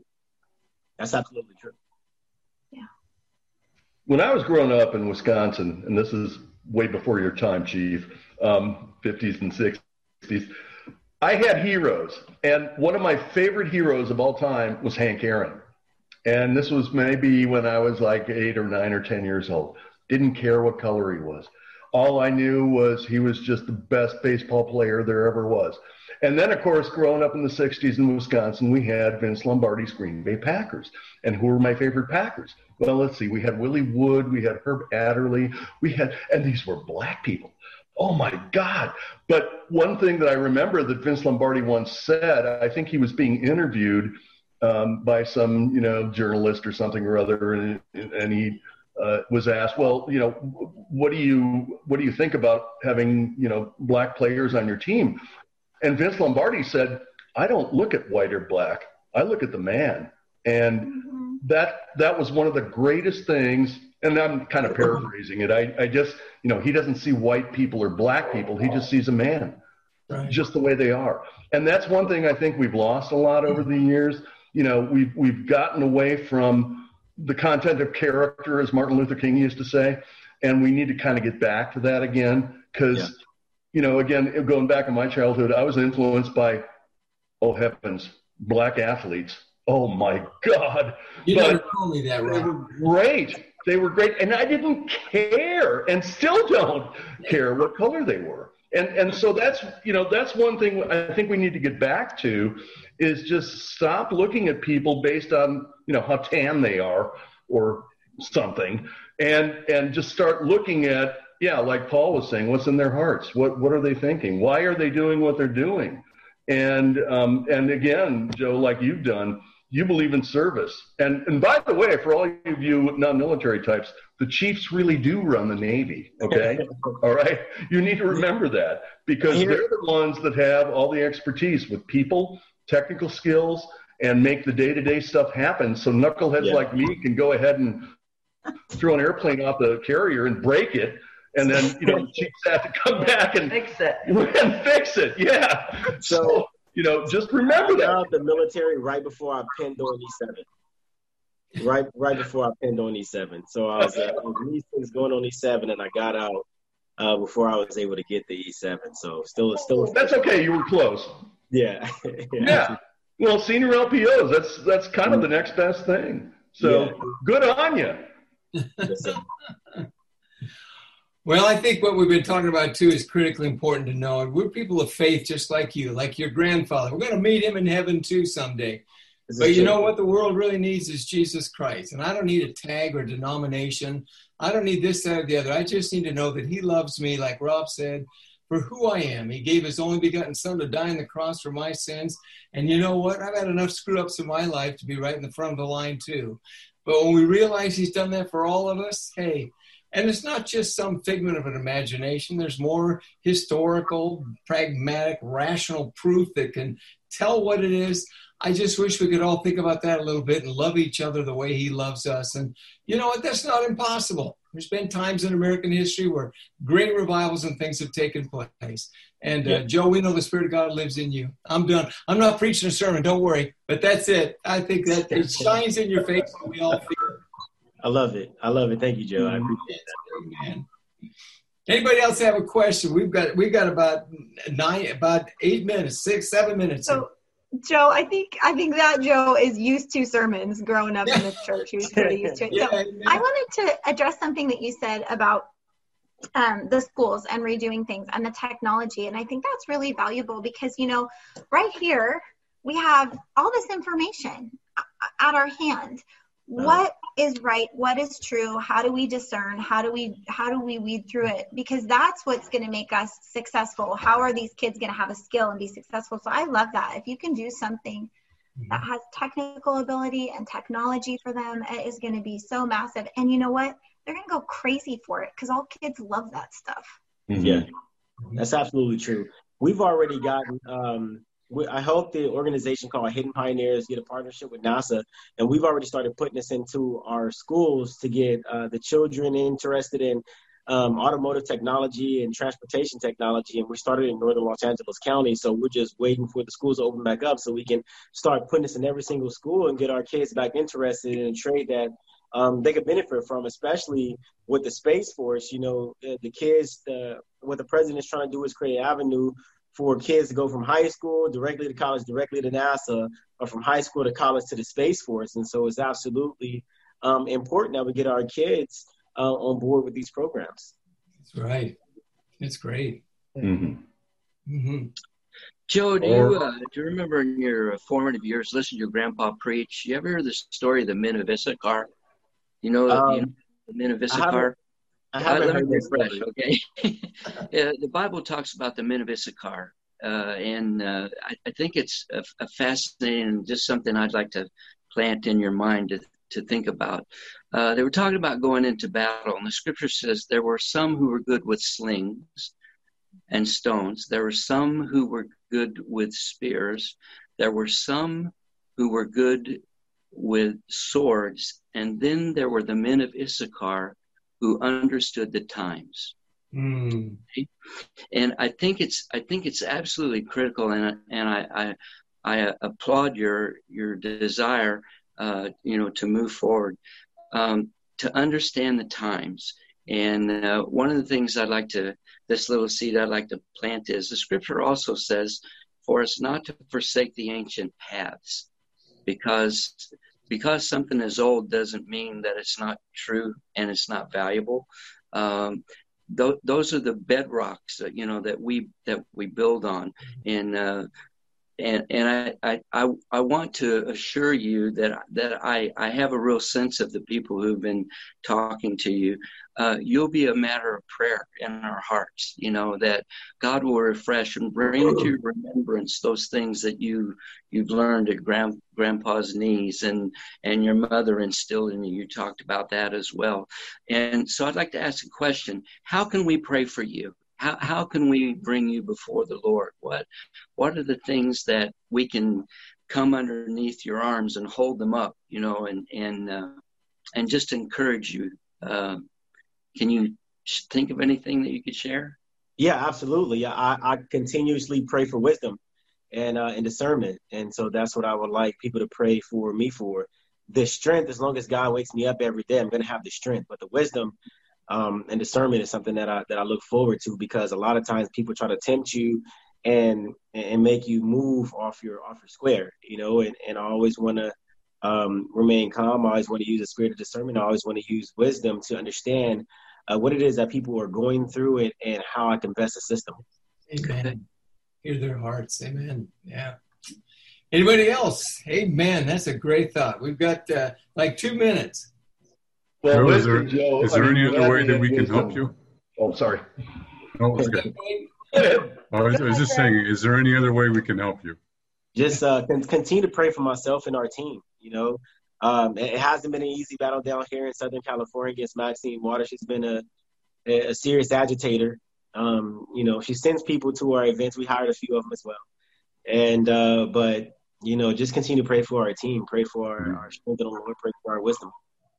That's absolutely true. Yeah. When I was growing up in Wisconsin, and this is way before your time, Chief, um, fifties and sixties, I had heroes. And one of my favorite heroes of all time was Hank Aaron. And this was maybe when I was like eight or nine or ten years old. Didn't care what color he was. All I knew was he was just the best baseball player there ever was. And then, of course, growing up in the sixties in Wisconsin, we had Vince Lombardi's Green Bay Packers. And who were my favorite Packers? Well, let's see. We had Willie Wood. We had Herb Adderley. We had, and these were black people. Oh, my God. But one thing that I remember that Vince Lombardi once said, I think he was being interviewed um, by some, you know, journalist or something or other, and, and he uh, was asked, well, you know, what do you what do you think about having, you know, black players on your team? And Vince Lombardi said, I don't look at white or black. I look at the man. And mm-hmm. that that was one of the greatest things. And I'm kind of paraphrasing it. I, I just, you know, he doesn't see white people or black people. He just sees a man, right, just the way they are. And that's one thing I think we've lost a lot over the years. You know, we've, we've gotten away from the content of character, as Martin Luther King used to say. And we need to kind of get back to that again. Because, yeah. you know, again, going back in my childhood, I was influenced by, oh, heavens, black athletes. Oh, my God. You never told me that, Rob. They were great. They were great. And I didn't care, and still don't care what color they were. And and so that's, you know, that's one thing I think we need to get back to, is just stop looking at people based on, you know, how tan they are or something, and and just start looking at, yeah, like Paul was saying, what's in their hearts? What what are they thinking? Why are they doing what they're doing? And um, and again, Joe, like you've done, you believe in service. And and by the way, for all of you non-military types, the Chiefs really do run the Navy, okay? All right? You need to remember that, because they're the ones that have all the expertise with people, technical skills, and make the day-to-day stuff happen. So knuckleheads yeah. like me can go ahead and throw an airplane off the carrier and break it, and then, you know, Chiefs have to come back and fix it. And fix it, yeah. So, you know, just remember that. I got out of the military right before I pinned on E seven. Right, right before I pinned on E seven. So I was, uh, I was in E six going on E seven, and I got out uh, before I was able to get the E seven. So still, still. That's okay. You were close. Yeah. yeah. yeah. Well, senior L P Os. That's that's kind of the next best thing. So yeah. Good on you. Yes, sir. Well, I think what we've been talking about, too, is critically important to know. And we're people of faith just like you, like your grandfather. We're going to meet him in heaven, too, someday. But you know what the world really needs is Jesus Christ. And I don't need a tag or denomination. I don't need this, that, or the other. I just need to know that he loves me, like Rob said, for who I am. He gave his only begotten son to die on the cross for my sins. And you know what? I've had enough screw-ups in my life to be right in the front of the line, too. But when we realize he's done that for all of us, hey, and it's not just some figment of an imagination. There's more historical, pragmatic, rational proof that can tell what it is. I just wish we could all think about that a little bit and love each other the way he loves us. And you know what? That's not impossible. There's been times in American history where great revivals and things have taken place. And uh, Joe, we know the Spirit of God lives in you. I'm done. I'm not preaching a sermon. Don't worry. But that's it. I think that it shines in your face and we all feel it. I love it. I love it. Thank you, Joe. I appreciate that. Man. Anybody else have a question? We've got we've got about nine, about eight minutes, six, seven minutes. So, Joe, I think I think that Joe is used to sermons growing up in this church. He was pretty used to it. So Yeah, yeah. I wanted to address something that you said about um, the schools and redoing things and the technology. And I think that's really valuable because, you know, right here, we have all this information at our hand. What is right? What is true? How do we discern? How do we how do we weed through it? Because that's what's going to make us successful. How are these kids going to have a skill and be successful? So I love that. If you can do something that has technical ability and technology for them, it is going to be so massive. And you know what? They're going to go crazy for it because all kids love that stuff. Mm-hmm. Yeah, that's absolutely true. We've already gotten um, I hope the organization called Hidden Pioneers get a partnership with NASA, and we've already started putting this into our schools to get uh, the children interested in um, automotive technology and transportation technology. And we started in northern Los Angeles County, so we're just waiting for the schools to open back up so we can start putting this in every single school and get our kids back interested in a trade that um, they could benefit from, especially with the Space Force. You know, the, the kids, the, what the president is trying to do is create an avenue for kids to go from high school directly to college, directly to NASA, or from high school to college to the Space Force. And so it's absolutely um, important that we get our kids uh, on board with these programs. That's right. It's great. Mm-hmm. Mm-hmm. Joe, do you, uh, do you remember in your formative years, listen to your grandpa preach? You ever heard the story of the men of Issachar? You know, Um, you know the men of I Issachar? haven't, I Uh, haven't let me heard this refresh, story. okay? uh, the Bible talks about the men of Issachar, uh, and uh, I, I think it's a, a fascinating, just something I'd like to plant in your mind to, to think about. Uh, they were talking about going into battle, and the scripture says there were some who were good with slings and stones. There were some who were good with spears. There were some who were good with swords. And then there were the men of Issachar who understood the times. Mm. And I think it's I think it's absolutely critical, and and I I, I applaud your your desire, uh, you know, to move forward, um, to understand the times. And uh, one of the things I'd like to this little seed I'd like to plant is the scripture also says for us not to forsake the ancient paths, because because something is old doesn't mean that it's not true and it's not valuable. Um, th- those are the bedrocks that, you know, that we that we build on. And uh, and and I, I I I want to assure you that that I I have a real sense of the people who've been talking to you. Uh, you'll be a matter of prayer in our hearts, you know, that God will refresh and bring to your remembrance those things that you, you've learned at grand, grandpa's knees and, and your mother instilled in you. You talked about that as well. And so I'd like to ask a question. How can we pray for you? How, how can we bring you before the Lord? What, what are the things that we can come underneath your arms and hold them up, you know, and, and, uh, and just encourage you? Uh, Can you think of anything that you could share? Yeah, absolutely. I, I continuously pray for wisdom and uh, and discernment. And so that's what I would like people to pray for me for. The strength, as long as God wakes me up every day, I'm going to have the strength. But the wisdom um, and discernment is something that I that I look forward to, because a lot of times people try to tempt you and and make you move off your off your square, you know, and, and I always want to um, remain calm. I always want to use the spirit of discernment. I always want to use wisdom to understand uh, what it is that people are going through and, and how I can best assist them. Amen. Hear their hearts. Amen. Yeah. Anybody else? Amen. That's a great thought. We've got uh, like two minutes. Well, Joe, is there, listen, Joe, is there I mean, any other way that we can wisdom. help you? Oh, sorry. No, it's good. I was, I was just saying, is there any other way we can help you? Just uh, con- continue to pray for myself and our team. You know, um, it, it hasn't been an easy battle down here in Southern California against Maxine Waters. She's been a, a serious agitator. Um, you know, she sends people to our events. We hired a few of them as well. And, uh, but, you know, just continue to pray for our team, pray for our, mm-hmm. our strength in the Lord, pray for our wisdom.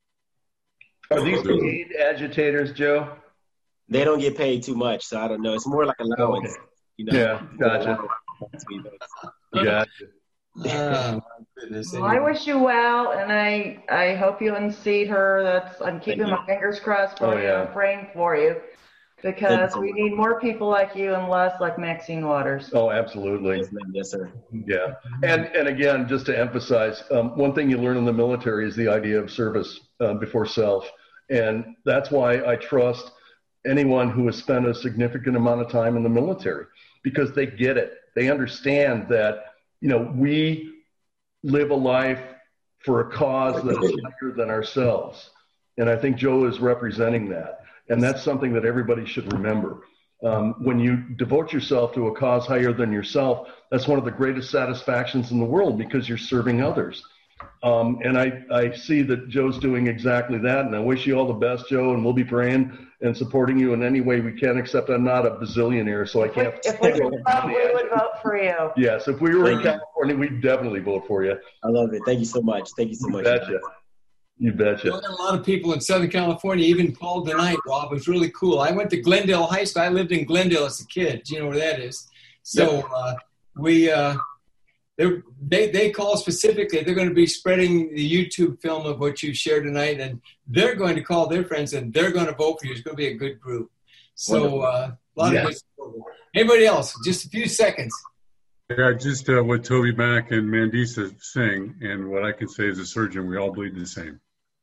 Are these paid agitators, Joe? They don't get paid too much, so I don't know. It's more like allowance. Okay. You know? Yeah, gotcha. Gotcha. Oh, my goodness. Well, I wish you well, and I I hope you unseat her. That's I'm keeping my fingers crossed for Oh, you. yeah. I'm praying for you because we need more people like you and less like Maxine Waters. Oh, absolutely. Yes, ma'am. Yes, sir. Yeah. And and again, just to emphasize, um, one thing you learn in the military is the idea of service uh, before self. And that's why I trust anyone who has spent a significant amount of time in the military, because they get it. They understand that, you know, we live a life for a cause that is higher than ourselves. And I think Joe is representing that. And that's something that everybody should remember. Um, when you devote yourself to a cause higher than yourself, that's one of the greatest satisfactions in the world, because you're serving others. Um, and I, I see that Joe's doing exactly that. And I wish you all the best, Joe. And we'll be praying and supporting you in any way we can, except I'm not a bazillionaire, so I can't. If we could vote, we would vote for you. Yes, if we were Thank in you. California, we'd definitely vote for you. I love it. Thank you so much. Thank you so You much. betcha. You betcha. You know, a lot of people in Southern California even called tonight, Rob. It was really cool. I went to Glendale High School. I lived in Glendale as a kid. Do you know where that is? So uh, we uh, they they call specifically. They're going to be spreading the YouTube film of what you shared tonight, and they're going to call their friends, and they're going to vote for you. It's going to be a good group. So uh, a lot Yeah. of good support. Anybody else? Just a few seconds. Yeah, just uh, what Toby Mac and Mandisa sing, and what I can say as a surgeon, we all bleed the same.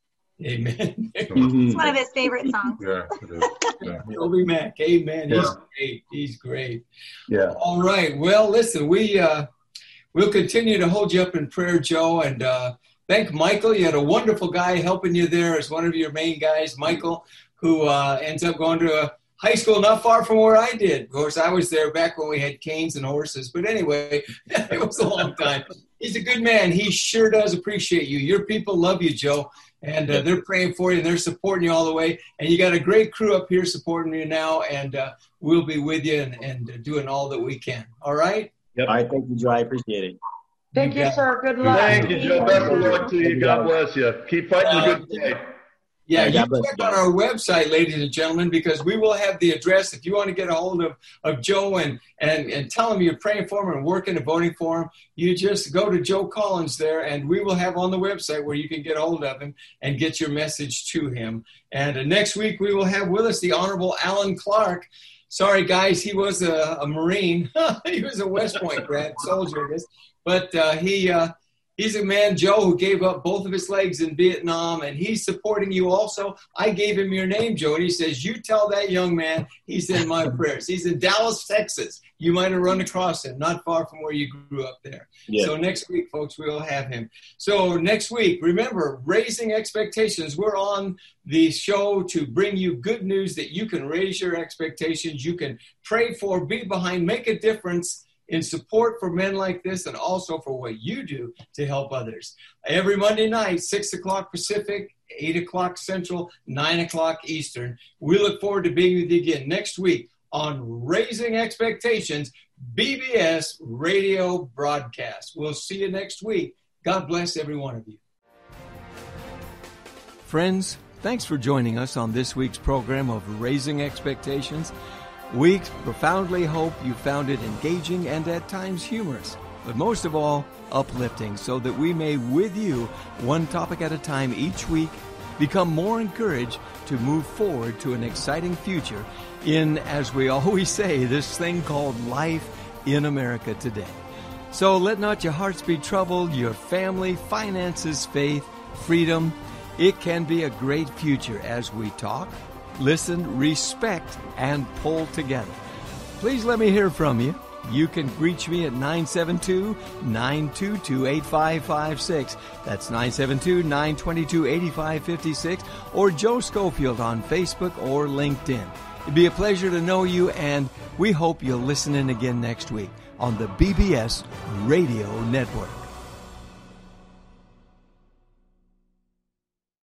Amen. So, It's one of his favorite songs. yeah, it is. Yeah. Toby Mac. Amen. He's Yeah. great. He's great. Yeah. All right. Well, listen, we uh, we'll continue to hold you up in prayer, Joe, and uh, thank Michael. You had a wonderful guy helping you there as one of your main guys, Michael, who uh, ends up going to a high school not far from where I did. Of course, I was there back when we had canes and horses. But anyway, it was a long time. He's a good man. He sure does appreciate you. Your people love you, Joe. And uh, they're praying for you, and they're supporting you all the way. And you got a great crew up here supporting you now, and uh, we'll be with you and, and uh, doing all that we can. All right? All right. Thank you, Joe. I appreciate it. Thank you, got it. sir. Good luck. Thank you, Joe. Best of luck to you. God bless you. Keep fighting the good fight. Yeah, Yeah, you God bless check you. on our website, ladies and gentlemen, because we will have the address. If you want to get a hold of, of Joe and, and, and tell him you're praying for him and working and voting for him, you just go to Joe Collins there, and we will have on the website where you can get a hold of him and get your message to him. And uh, next week we will have with us the Honorable Alan Clark. Sorry, guys, he was a, a Marine. He was a West Point grad soldier, I guess. But uh, he uh, he's a man, Joe, who gave up both of his legs in Vietnam, and he's supporting you also. I gave him your name, Joe, and he says, you tell that young man he's in my prayers. He's in Dallas, Texas. You might have run across him, not far from where you grew up there. Yeah. So next week, folks, we'll have him. So next week, remember, Raising Expectations. We're on the show to bring you good news that you can raise your expectations, you can pray for, be behind, make a difference in support for men like this, and also for what you do to help others. Every Monday night, six o'clock Pacific, eight o'clock Central, nine o'clock Eastern. We look forward to being with you again next week on Raising Expectations, B B S radio broadcast. We'll see you next week. God bless every one of you. Friends, thanks for joining us on this week's program of Raising Expectations. We profoundly hope you found it engaging and at times humorous, but most of all, uplifting, so that we may, with you, one topic at a time each week, become more encouraged to move forward to an exciting future in, as we always say, this thing called life in America today. So let not your hearts be troubled, your family, finances, faith, freedom. It can be a great future as we talk, listen, respect, and pull together. Please let me hear from you. You can reach me at nine seven two, nine two two, eight five five six. That's nine seven two, nine two two, eight five five six, or Joe Schofield on Facebook or LinkedIn. It'd be a pleasure to know you, and we hope you'll listen in again next week on the B B S Radio Network.